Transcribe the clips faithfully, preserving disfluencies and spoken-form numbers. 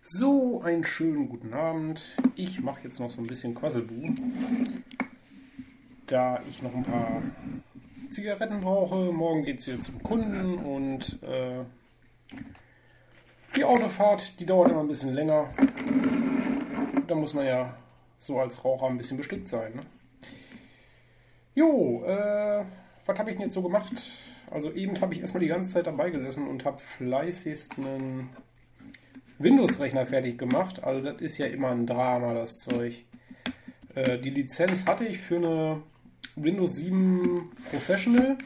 So, einen schönen guten Abend. Ich mache jetzt noch so ein bisschen Quasselbu, da ich noch ein paar Zigaretten brauche. Morgen geht es wieder zum Kunden und äh, die Autofahrt, die dauert immer ein bisschen länger. Da muss man ja so als Raucher ein bisschen bestückt sein. Ne? Jo, äh, was habe ich denn jetzt so gemacht? Also eben habe ich erstmal die ganze Zeit dabei gesessen und habe fleißigst einen Windows-Rechner fertig gemacht. Also das ist ja immer ein Drama, das Zeug. Äh, die Lizenz hatte ich für eine Windows sieben Professional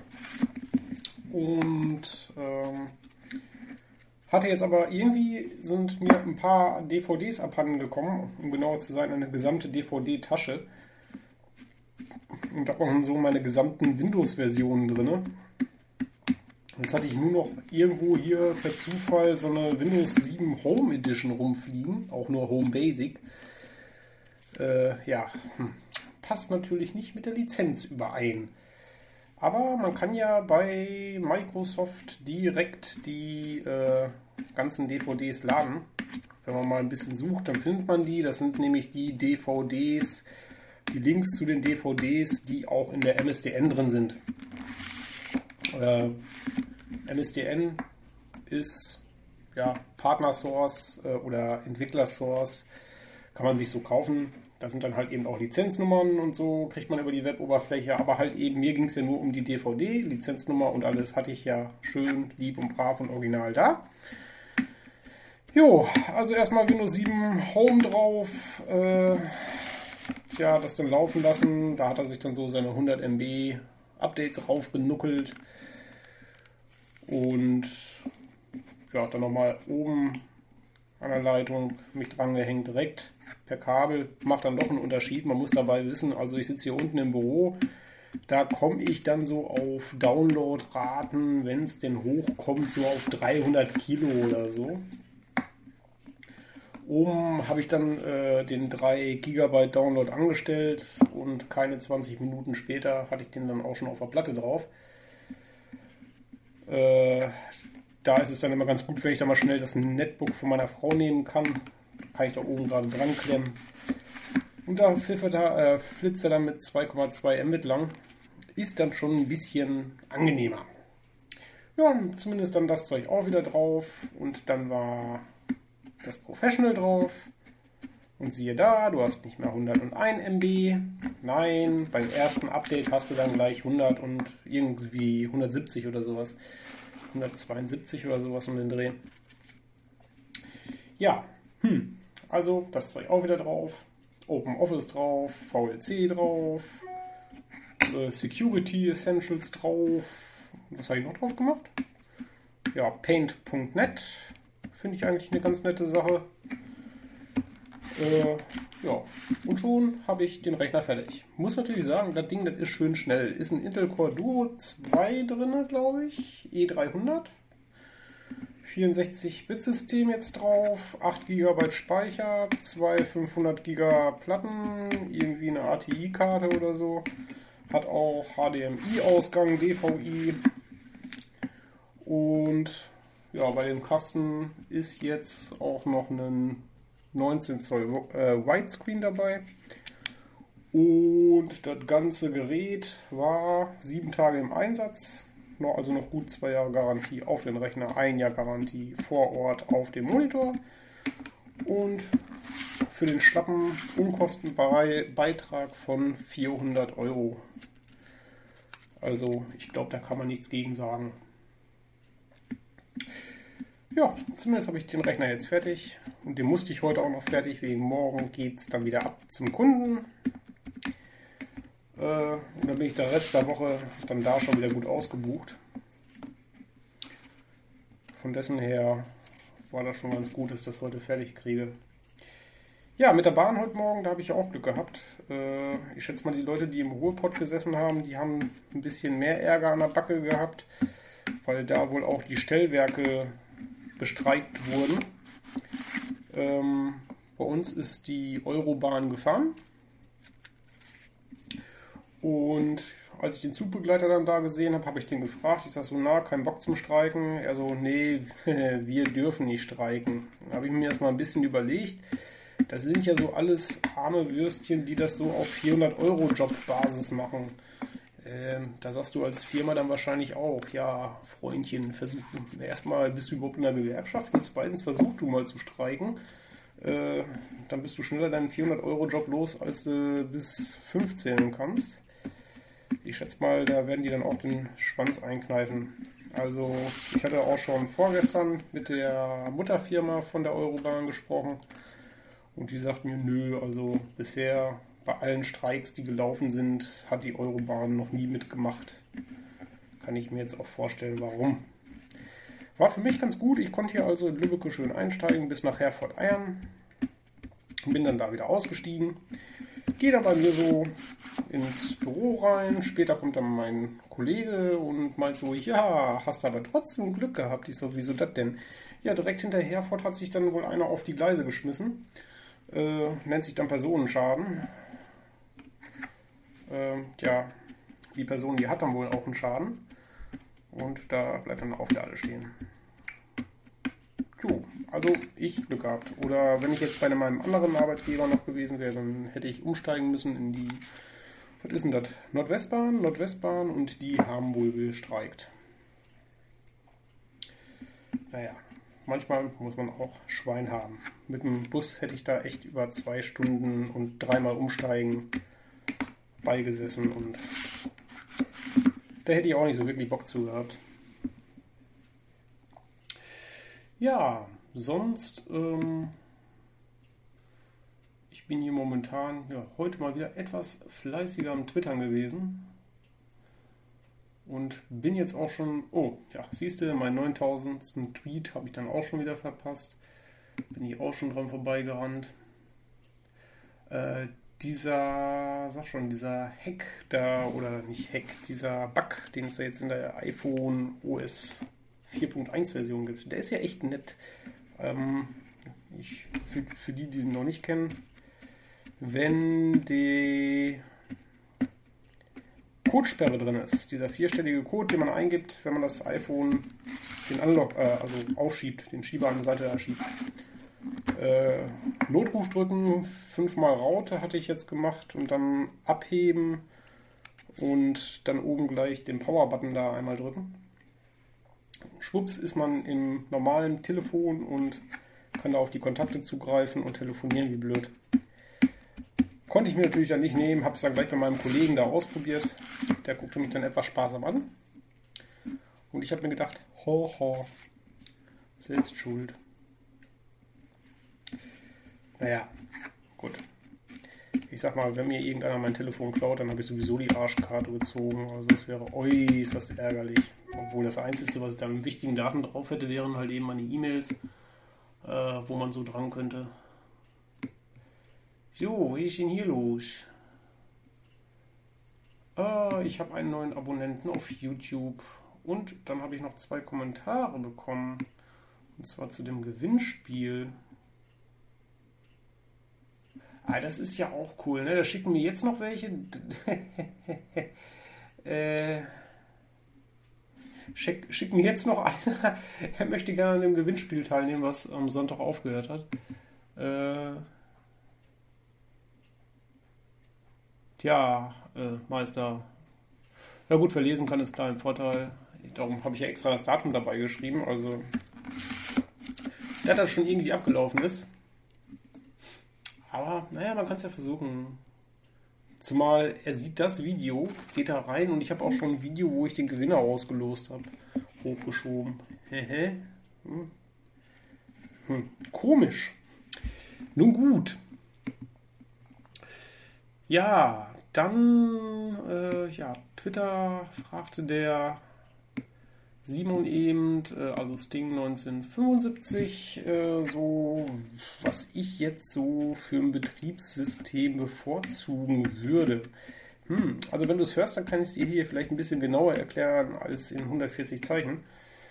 und ähm, hatte jetzt aber irgendwie sind mir ein paar D V Ds abhanden gekommen, um genauer zu sein, eine gesamte D V D-Tasche. Und da waren so meine gesamten Windows-Versionen drin. Jetzt hatte ich nur noch irgendwo hier per Zufall so eine Windows sieben Home Edition rumfliegen, auch nur Home Basic. Äh, ja, hm. passt natürlich nicht mit der Lizenz überein. Aber man kann ja bei Microsoft direkt die äh, ganzen D V Ds laden. Wenn man mal ein bisschen sucht, dann findet man die. Das sind nämlich die D V Ds, die Links zu den D V Ds, die auch in der M S D N drin sind. Äh, M S D N ist ja Partner-Source äh, oder Entwickler-Source, kann man sich so kaufen. Da sind dann halt eben auch Lizenznummern und so, kriegt man über die Web-Oberfläche. Aber halt eben, mir ging es ja nur um die D V D, Lizenznummer und alles hatte ich ja schön, lieb und brav und original da. Jo, also erstmal Windows sieben Home drauf. Äh, ja, das dann laufen lassen. Da hat er sich dann so seine hundert Megabyte Updates raufgenuckelt. Und ja, dann nochmal oben an der Leitung mich dran gehängt, direkt per Kabel. Macht dann doch einen Unterschied. Man muss dabei wissen, also ich sitze hier unten im Büro, da komme ich dann so auf Downloadraten, wenn es denn hochkommt, so auf dreihundert Kilo oder so. Oben habe ich dann äh, den drei Gigabyte Download angestellt und keine zwanzig Minuten später hatte ich den dann auch schon auf der Platte drauf. Äh, da ist es dann immer ganz gut, wenn ich da mal schnell das Netbook von meiner Frau nehmen kann. Kann ich da oben gerade dran klemmen. Und da äh, flitzt er dann mit zwei Komma zwei Mbit lang. Ist dann schon ein bisschen angenehmer. Ja, zumindest dann das Zeug auch wieder drauf. Und dann war das Professional drauf. Und siehe da, du hast nicht mehr hunderteins Megabyte. Nein, beim ersten Update hast du dann gleich hundert und irgendwie hundertsiebzig oder sowas. hundertzweiundsiebzig oder sowas um den Dreh. Ja, hm. also das Zeug auch wieder drauf. OpenOffice drauf, V L C drauf, äh, Security Essentials drauf. Was habe ich noch drauf gemacht? Ja, Paint Punkt net. Finde ich eigentlich eine ganz nette Sache. Äh, ja, und schon habe ich den Rechner fertig. Muss natürlich sagen, das Ding, das ist schön schnell. Ist ein Intel Core Duo zwei drin, glaube ich. E dreihundert. vierundsechzig Bit System jetzt drauf. acht Gigabyte Speicher. Zwei fünfhundert Gigabyte Platten. Irgendwie eine A T I-Karte oder so. Hat auch H D M I-Ausgang, D V I. Und ja, bei dem Kasten ist jetzt auch noch ein neunzehn Zoll äh, Widescreen dabei. Und das ganze Gerät war sieben Tage im Einsatz. Noch, also noch gut zwei Jahre Garantie auf den Rechner, ein Jahr Garantie vor Ort auf dem Monitor. Und für den schlappen Unkostenbeitrag von vierhundert Euro. Also ich glaube, da kann man nichts gegen sagen. Ja, zumindest habe ich den Rechner jetzt fertig und den musste ich heute auch noch fertig, wegen morgen geht es dann wieder ab zum Kunden. Äh, und dann bin ich der Rest der Woche dann da schon wieder gut ausgebucht. Von dessen her war das schon ganz gut, dass ich das heute fertig kriege. Ja, mit der Bahn heute Morgen, da habe ich auch Glück gehabt. Äh, ich schätze mal, die Leute, die im Ruhrpott gesessen haben, die haben ein bisschen mehr Ärger an der Backe gehabt, weil da wohl auch die Stellwerke bestreikt wurden. Ähm, bei uns ist die Eurobahn gefahren und als ich den Zugbegleiter dann da gesehen habe, habe ich den gefragt. Ich sage so, na, kein Bock zum Streiken. Er so, nee, wir dürfen nicht streiken. Da habe ich mir erstmal ein bisschen überlegt. Das sind ja so alles arme Würstchen, die das so auf vierhundert Euro Jobbasis machen. Ähm, da sagst du als Firma dann wahrscheinlich auch, ja, Freundchen, versuch, erstmal bist du überhaupt in der Gewerkschaft und zweitens versuch du mal zu streiken. Äh, dann bist du schneller deinen vierhundert Euro Job los, als du bis fünf zählen kannst. Ich schätze mal, da werden die dann auch den Schwanz einkneifen. Also ich hatte auch schon vorgestern mit der Mutterfirma von der Eurobahn gesprochen und die sagt mir, nö, also bisher bei allen Streiks, die gelaufen sind, hat die Eurobahn noch nie mitgemacht. Kann ich mir jetzt auch vorstellen, warum. War für mich ganz gut. Ich konnte hier also in Lübbecke schön einsteigen bis nach Herford-Eiern. Bin dann da wieder ausgestiegen. Gehe dann bei mir so ins Büro rein. Später kommt dann mein Kollege und meint so, ja, hast aber trotzdem Glück gehabt. Ich so, wieso das denn? Ja, direkt hinter Herford hat sich dann wohl einer auf die Gleise geschmissen. Äh, nennt sich dann Personenschaden. Äh, ja, die Person, die hat dann wohl auch einen Schaden. Und da bleibt dann auch wieder alles stehen. So, also ich Glück gehabt. Oder wenn ich jetzt bei meinem anderen Arbeitgeber noch gewesen wäre, dann hätte ich umsteigen müssen in die, was ist denn das? Nordwestbahn, Nordwestbahn und die haben wohl gestreikt. Naja, manchmal muss man auch Schwein haben. Mit dem Bus hätte ich da echt über zwei Stunden und dreimal umsteigen beigesessen und da hätte ich auch nicht so wirklich Bock zu gehabt. Ja, sonst, ähm, ich bin hier momentan, ja, heute mal wieder etwas fleißiger am Twittern gewesen. Und bin jetzt auch schon, oh, ja, siehst du, meinen neuntausendsten Tweet habe ich dann auch schon wieder verpasst. Bin ich auch schon dran vorbeigerannt. Äh, dieser, sag schon, dieser Hack da, oder nicht Hack, dieser Bug, den es da jetzt in der iPhone O S vier Punkt eins Version gibt, der ist ja echt nett. Ähm, ich, für, für die, die ihn noch nicht kennen, wenn die Codesperre drin ist, dieser vierstellige Code, den man eingibt, wenn man das iPhone den Unlock, äh, also aufschiebt, den Schieber an die Seite schiebt. Äh, Notruf drücken, fünfmal Raute hatte ich jetzt gemacht und dann abheben und dann oben gleich den Power-Button da einmal drücken. Schwupps ist man im normalen Telefon und kann da auf die Kontakte zugreifen und telefonieren wie blöd. Konnte ich mir natürlich dann nicht nehmen, habe es dann gleich bei meinem Kollegen da ausprobiert. Der guckte mich dann etwas sparsam an. Und ich habe mir gedacht, ho ho, selbst schuld. Naja, gut. Ich sag mal, wenn mir irgendeiner mein Telefon klaut, dann habe ich sowieso die Arschkarte gezogen. Also das wäre äußerst ärgerlich. Obwohl das Einzige, was ich da mit wichtigen Daten drauf hätte, wären halt eben meine E-Mails, äh, wo man so dran könnte. So, wie ist denn hier los? Äh, ich habe einen neuen Abonnenten auf YouTube. Und dann habe ich noch zwei Kommentare bekommen. Und zwar zu dem Gewinnspiel. Ah, das ist ja auch cool, ne? Da schicken mir jetzt noch welche. äh, schick, schick mir jetzt noch einer. Er möchte gerne an dem Gewinnspiel teilnehmen, was am Sonntag aufgehört hat. Äh, tja, äh, Meister. Ja gut, wer lesen kann, ist klar ein Vorteil. Darum habe ich ja extra das Datum dabei geschrieben. Also, dass das schon irgendwie abgelaufen ist. Aber, naja, man kann es ja versuchen. Zumal er sieht das Video, geht da rein und ich habe auch schon ein Video, wo ich den Gewinner ausgelost habe, hochgeschoben. Hehe. Hm. Hm. Komisch. Nun gut. Ja, dann, äh, ja, Twitter fragte der Simon eben, also Sting neunzehnhundertfünfundsiebzig, äh, so was ich jetzt so für ein Betriebssystem bevorzugen würde. Hm, also wenn du es hörst, dann kann ich es dir hier vielleicht ein bisschen genauer erklären als in hundertvierzig Zeichen.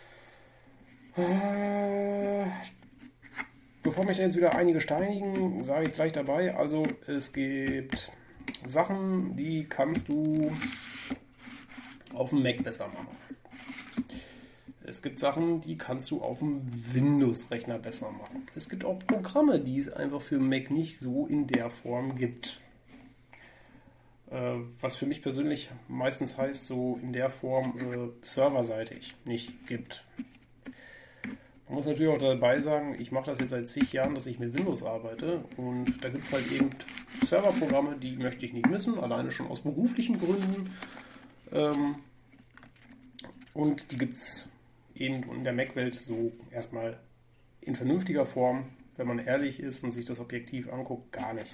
Äh, bevor mich jetzt wieder einige steinigen, sage ich gleich dabei, also es gibt Sachen, die kannst du auf dem Mac besser machen. Es gibt Sachen, die kannst du auf dem Windows-Rechner besser machen. Es gibt auch Programme, die es einfach für Mac nicht so in der Form gibt. Äh, was für mich persönlich meistens heißt, so in der Form äh, serverseitig nicht gibt. Man muss natürlich auch dabei sagen, ich mache das jetzt seit zig Jahren, dass ich mit Windows arbeite. Und da gibt es halt eben Serverprogramme, die möchte ich nicht missen, alleine schon aus beruflichen Gründen. Ähm, und die gibt es eben in der Mac-Welt so erstmal in vernünftiger Form, wenn man ehrlich ist und sich das objektiv anguckt, gar nicht.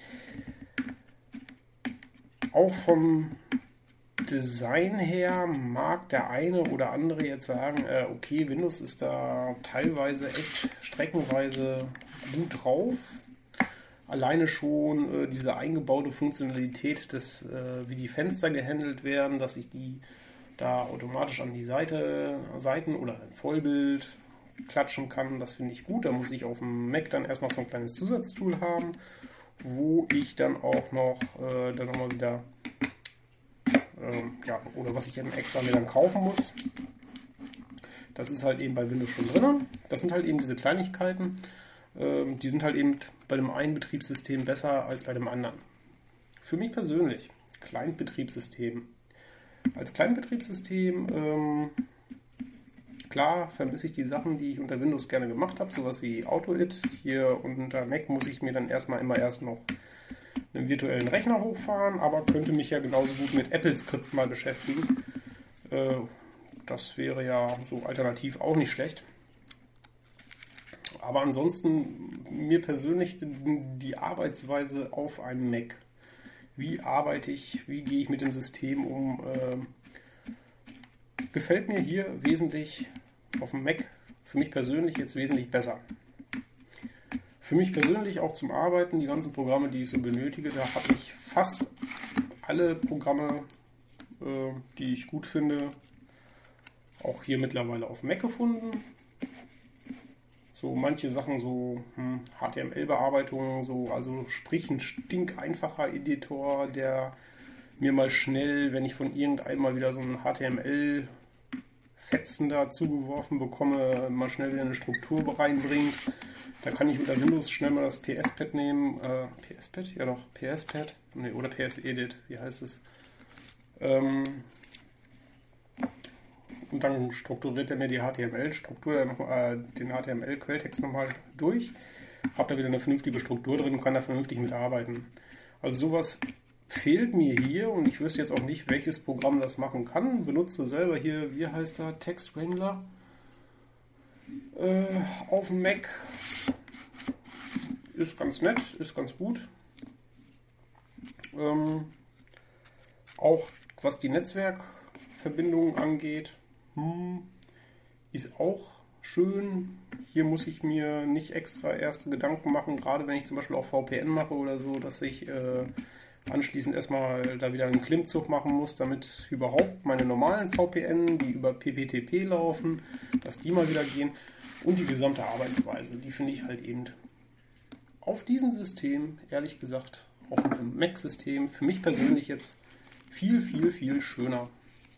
Auch vom Design her mag der eine oder andere jetzt sagen, äh, okay, Windows ist da teilweise echt streckenweise gut drauf. Alleine schon äh, diese eingebaute Funktionalität, des, äh, wie die Fenster gehandelt werden, dass ich die da automatisch an die Seite, Seiten oder ein Vollbild klatschen kann, das finde ich gut. Da muss ich auf dem Mac dann erst noch so ein kleines Zusatztool haben, wo ich dann auch noch äh, dann nochmal wieder äh, ja, oder was ich dann extra mir dann kaufen muss. Das ist halt eben bei Windows schon drin. Das sind halt eben diese Kleinigkeiten, äh, die sind halt eben bei dem einen Betriebssystem besser als bei dem anderen. Für mich persönlich, Kleinbetriebssystem. Als Kleinbetriebssystem, ähm, klar, vermisse ich die Sachen, die ich unter Windows gerne gemacht habe, sowas wie AutoIt. Hier unter Mac muss ich mir dann erstmal immer erst noch einen virtuellen Rechner hochfahren, aber könnte mich ja genauso gut mit Apple-Skript mal beschäftigen. Äh, das wäre ja so alternativ auch nicht schlecht. Aber ansonsten, mir persönlich die Arbeitsweise auf einem Mac. Wie arbeite ich, wie gehe ich mit dem System um, äh, gefällt mir hier wesentlich auf dem Mac, für mich persönlich jetzt wesentlich besser. Für mich persönlich auch zum Arbeiten, die ganzen Programme, die ich so benötige, da habe ich fast alle Programme, äh, die ich gut finde, auch hier mittlerweile auf Mac gefunden. So manche Sachen, so hm, H T M L-Bearbeitung, so, also sprich ein stinkeinfacher Editor, der mir mal schnell, wenn ich von irgendeinem mal wieder so ein H T M L-Fetzen da zugeworfen bekomme, mal schnell wieder eine Struktur reinbringt. Da kann ich unter Windows schnell mal das P S-Pad nehmen. Äh, P S-Pad? Ja doch, P S-Pad. Nee, oder P S-Edit, wie heißt es? Ähm, und dann strukturiert er mir die H T M L-Struktur, äh, den H T M L-Quelltext nochmal durch. Hab da wieder eine vernünftige Struktur drin und kann da vernünftig mitarbeiten. Also sowas fehlt mir hier und ich wüsste jetzt auch nicht, welches Programm das machen kann. Benutze selber hier, wie heißt der, Text Wrangler äh, auf dem Mac. Ist ganz nett, ist ganz gut. Ähm, auch was die Netzwerkverbindungen angeht, hm, ist auch schön. Hier muss ich mir nicht extra erste Gedanken machen, gerade wenn ich zum Beispiel auch V P N mache oder so, dass ich äh, anschließend erstmal da wieder einen Klimmzug machen muss, damit überhaupt meine normalen V P N, die über P P T P laufen, dass die mal wieder gehen. Und die gesamte Arbeitsweise, die finde ich halt eben auf diesem System, ehrlich gesagt, auf dem Mac-System, für mich persönlich jetzt viel, viel, viel schöner.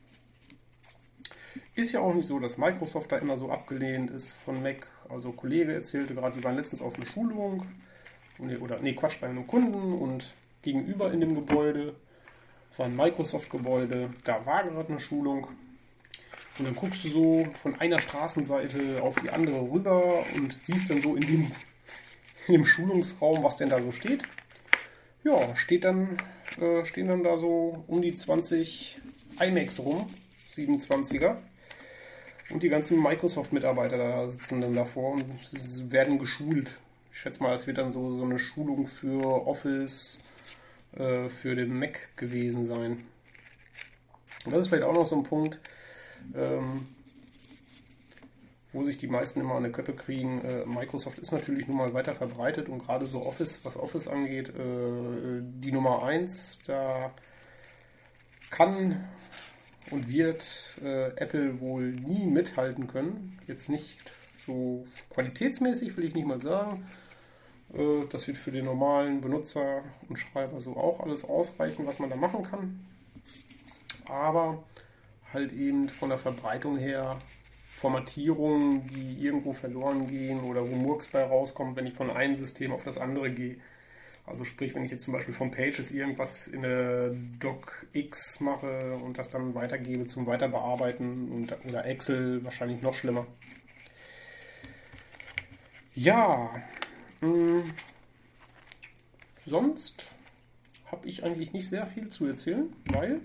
Ist ja auch nicht so, dass Microsoft da immer so abgelehnt ist von Mac. Also ein Kollege erzählte gerade, die waren letztens auf einer Schulung, oder nee, Quatsch, bei einem Kunden und gegenüber in dem Gebäude war ein Microsoft-Gebäude, da war gerade eine Schulung. Und dann guckst du so von einer Straßenseite auf die andere rüber und siehst dann so in dem, in dem Schulungsraum, was denn da so steht. Ja, steht dann, äh, stehen dann da so um die zwanzig iMacs rum, siebenundzwanziger. Und die ganzen Microsoft-Mitarbeiter da sitzen dann davor und werden geschult. Ich schätze mal, es wird dann so, so eine Schulung für Office, äh, für den Mac gewesen sein. Und das ist vielleicht auch noch so ein Punkt, ähm, wo sich die meisten immer an der Köppe kriegen. Äh, Microsoft ist natürlich nun mal weiter verbreitet und gerade so Office, was Office angeht, äh, die Nummer eins, da kann und wird äh, Apple wohl nie mithalten können. Jetzt nicht so qualitätsmäßig, will ich nicht mal sagen. Äh, das wird für den normalen Benutzer und Schreiber so auch alles ausreichen, was man da machen kann. Aber halt eben von der Verbreitung her Formatierungen, die irgendwo verloren gehen oder wo Murks bei rauskommt, wenn ich von einem System auf das andere gehe. Also sprich, wenn ich jetzt zum Beispiel von Pages irgendwas in der DocX mache und das dann weitergebe zum Weiterbearbeiten und, oder Excel, wahrscheinlich noch schlimmer. Ja, mh, sonst habe ich eigentlich nicht sehr viel zu erzählen, weil,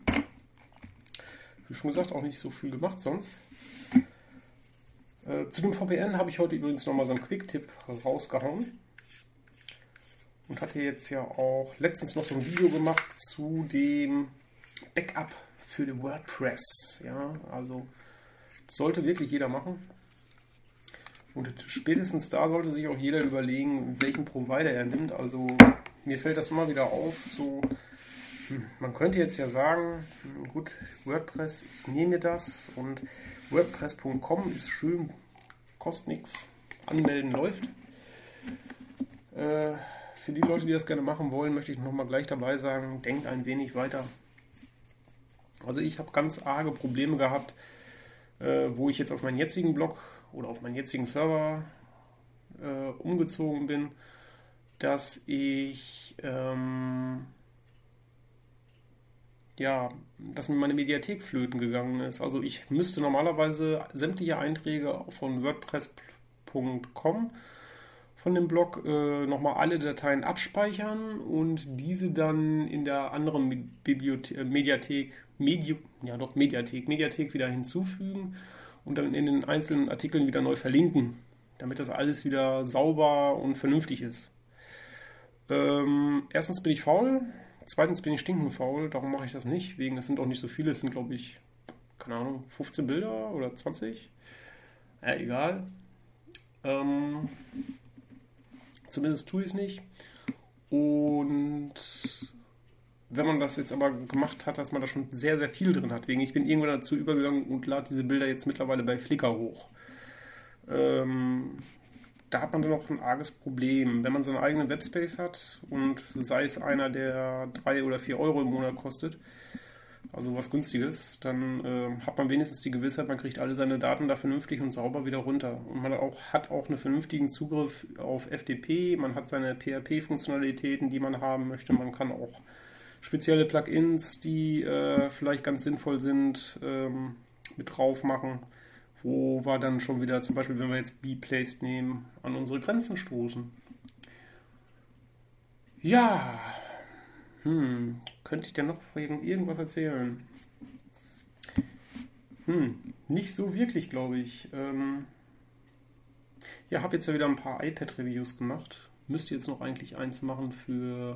wie schon gesagt, auch nicht so viel gemacht sonst. Äh, zu dem V P N habe ich heute übrigens nochmal so einen Quick-Tipp rausgehauen und hatte jetzt ja auch letztens noch so ein Video gemacht zu dem Backup für den WordPress. Ja, also das sollte wirklich jeder machen. Und spätestens da sollte sich auch jeder überlegen, welchen Provider er nimmt. Also mir fällt das immer wieder auf, so man könnte jetzt ja sagen, gut, WordPress, ich nehme mir das und WordPress Punkt com ist schön, kostet nichts, anmelden läuft. Äh, für die Leute, die das gerne machen wollen, möchte ich nochmal gleich dabei sagen, denkt ein wenig weiter. Also ich habe ganz arge Probleme gehabt, äh, wo ich jetzt auf meinen jetzigen Blog oder auf meinen jetzigen Server äh, umgezogen bin, dass ich ähm, ja, dass mir meine Mediathek flöten gegangen ist. Also ich müsste normalerweise sämtliche Einträge von WordPress Punkt com von dem Blog äh, nochmal alle Dateien abspeichern und diese dann in der anderen Bibliothe- äh, Mediathek, Medi- ja doch Mediathek, Mediathek wieder hinzufügen und dann in den einzelnen Artikeln wieder neu verlinken, damit das alles wieder sauber und vernünftig ist. Ähm, erstens bin ich faul, zweitens bin ich stinkend faul, darum mache ich das nicht, wegen es sind auch nicht so viele, es sind glaube ich, keine Ahnung, fünfzehn Bilder oder zwanzig. Ja, egal. Ähm, zumindest tue ich es nicht. Und wenn man das jetzt aber gemacht hat, dass man da schon sehr, sehr viel drin hat, wegen ich bin irgendwann dazu übergegangen und lade diese Bilder jetzt mittlerweile bei Flickr hoch. Ähm, da hat man dann noch ein arges Problem. Wenn man seinen eigenen Webspace hat und sei es einer, der drei oder vier Euro im Monat kostet, also was Günstiges, dann äh, hat man wenigstens die Gewissheit, man kriegt alle seine Daten da vernünftig und sauber wieder runter. Und man auch, hat auch einen vernünftigen Zugriff auf F T P, man hat seine P H P-Funktionalitäten, die man haben möchte, man kann auch spezielle Plugins, die äh, vielleicht ganz sinnvoll sind, ähm, mit drauf machen, wo wir dann schon wieder, zum Beispiel wenn wir jetzt Bplaced nehmen, an unsere Grenzen stoßen. Ja, hm, könnte ich denn noch wegen irgendwas erzählen? Hm, nicht so wirklich, glaube ich. Ähm, ja, habe jetzt ja wieder ein paar iPad-Reviews gemacht. Müsste jetzt noch eigentlich eins machen für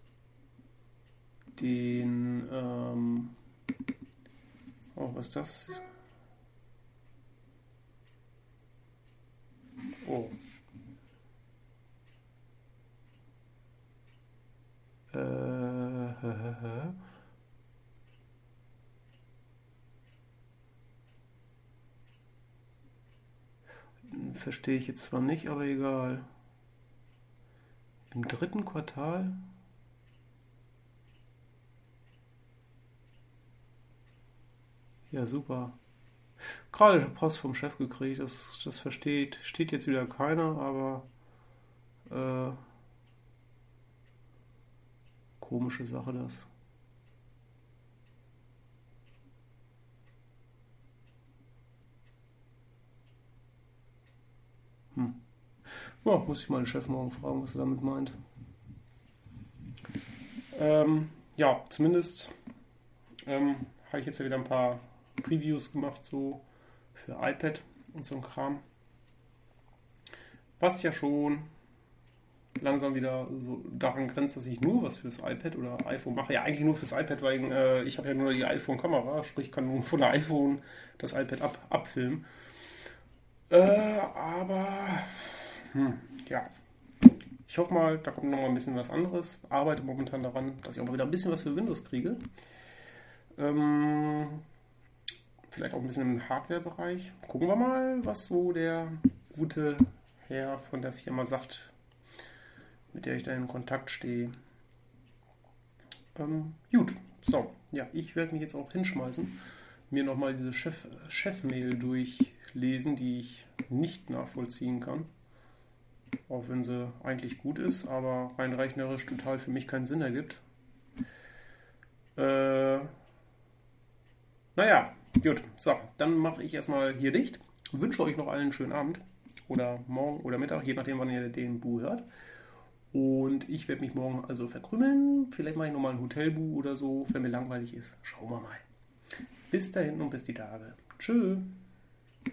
den, ähm, oh, was ist das? Oh. Äh, hä, hä, hä. Verstehe ich jetzt zwar nicht, aber egal. Im dritten Quartal? Ja, super. Gerade Post vom Chef gekriegt, das, das versteht, steht jetzt wieder keiner, aber äh, komische Sache das. Hm. Ja, muss ich meinen Chef morgen fragen, was er damit meint. Ähm, ja, zumindest ähm, habe ich jetzt ja wieder ein paar Previews gemacht, so für iPad und so ein Kram. Was ja schon langsam wieder so daran grenzt, dass ich nur was fürs iPad oder iPhone mache. Ja, eigentlich nur fürs iPad, weil äh, ich habe ja nur die iPhone-Kamera, sprich kann nur von der iPhone das iPad ab, abfilmen. Äh, aber hm, ja, ich hoffe mal, da kommt noch mal ein bisschen was anderes. Arbeite momentan daran, dass ich auch mal wieder ein bisschen was für Windows kriege. Ähm, vielleicht auch ein bisschen im Hardware-Bereich. Gucken wir mal, was so der gute Herr von der Firma sagt, mit der ich da in Kontakt stehe. Ähm, gut, so, ja, ich werde mich jetzt auch hinschmeißen. mir nochmal diese Chef, Chef-Mail durchlesen, die ich nicht nachvollziehen kann. Auch wenn sie eigentlich gut ist, aber rein rechnerisch total für mich keinen Sinn ergibt. Äh, naja, gut. So, dann mache ich erstmal hier dicht. Wünsche euch noch allen einen schönen Abend. Oder morgen oder Mittag, je nachdem, wann ihr den Bu hört. Und ich werde mich morgen also verkrümmeln. Vielleicht mache ich nochmal ein Hotelbu oder so, wenn mir langweilig ist. Schauen wir mal. Bis dahin und bis die Tage. Tschö.